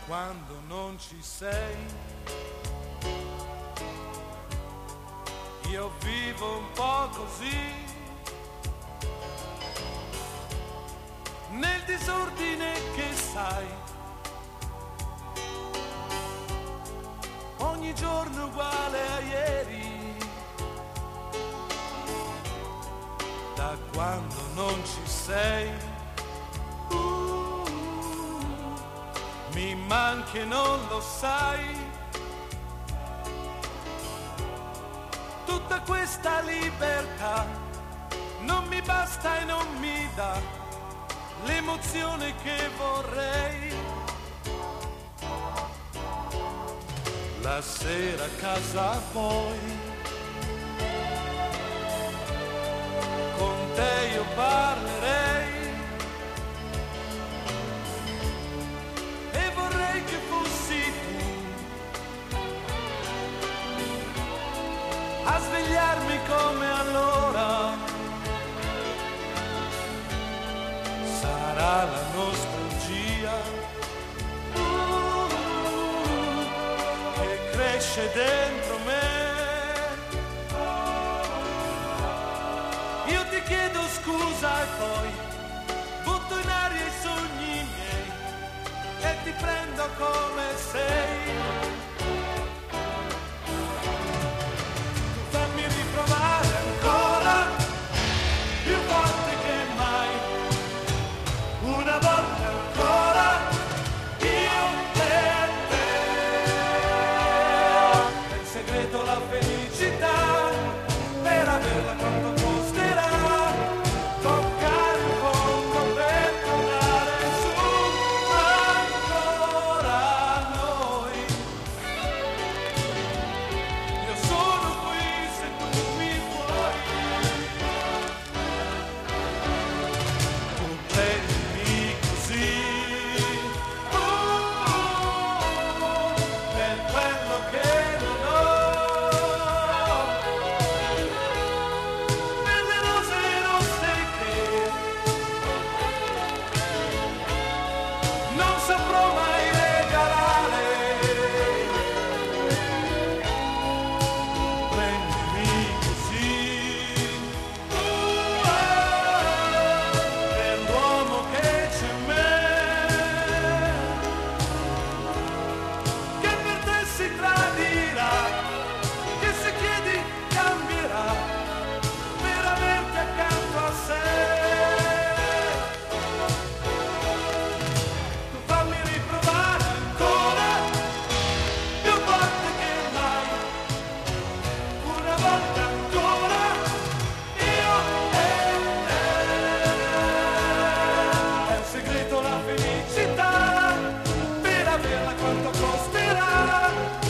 quando non ci sei. Io vivo un po' così, nel disordine che sai, ogni giorno uguale a ieri. Da quando non ci sei, mi manchi e non lo sai. Tutta questa libertà non mi basta e non mi dà l'emozione che vorrei. La sera a casa poi, con te io parlerei e vorrei che fossi tu a svegliarmi come allora. Sarà la nostalgia che cresce dentro me. Io ti chiedo scusa e poi butto in aria i sogni miei e ti prendo come sei. Fammi riprovare ancora, più volte che mai, una volta ancora, io e te. È il segreto la felicità, per averla quanto costerà, toccare il fondo per tornare su ancora noi. Io sono qui se tu mi vuoi, tu prendimi così, per quello che non ho, per le rose rosse che non saprò mai regalare. Prendimi così, per l'uomo che c'è in me, che per te si tradirà, che se chiedi cambierà, per averti accanto a sé. Tu fammi riprovare ancora, più volte che mai, una volta ancora, io e te. È un segreto la felicità, per averla quanto costerà,